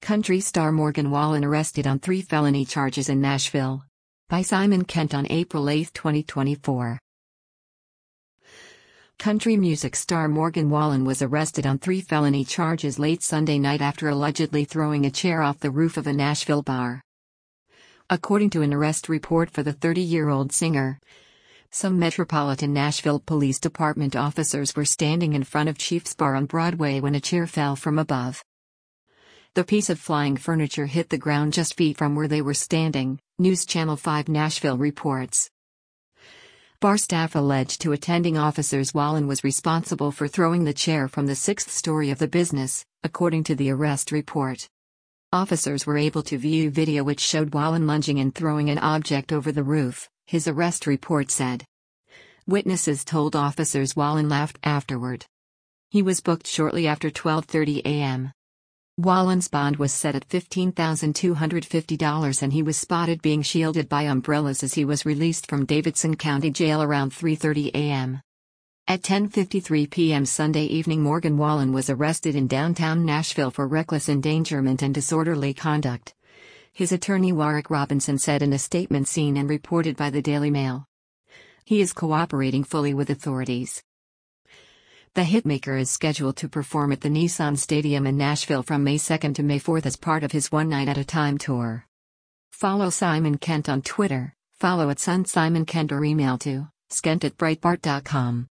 Country star Morgan Wallen arrested on 3 felony charges in Nashville. By Simon Kent on April 8, 2024. Country music star Morgan Wallen was arrested on 3 felony charges late Sunday night after allegedly throwing a chair off the roof of a Nashville bar. According to an arrest report for the 30-year-old singer, some Metropolitan Nashville Police Department officers were standing in front of Chief's Bar on Broadway when a chair fell from above. The piece of flying furniture hit the ground just feet from where they were standing, News Channel 5 Nashville reports. Bar staff alleged to attending officers Wallen was responsible for throwing the chair from the 6th story of the business, according to the arrest report. Officers were able to view video which showed Wallen lunging and throwing an object over the roof, his arrest report said. Witnesses told officers Wallen laughed afterward. He was booked shortly after 12:30 a.m. Wallen's bond was set at $15,250 and he was spotted being shielded by umbrellas as he was released from Davidson County Jail around 3:30 a.m. At 10:53 p.m. Sunday evening, Morgan Wallen was arrested in downtown Nashville for reckless endangerment and disorderly conduct. His attorney Warwick Robinson said in a statement seen and reported by the Daily Mail. He is cooperating fully with authorities. The hitmaker is scheduled to perform at the Nissan Stadium in Nashville from May 2 to May 4 as part of his One Night at a Time tour. Follow Simon Kent on Twitter, follow @SunSimonKent or email to skent@breitbart.com.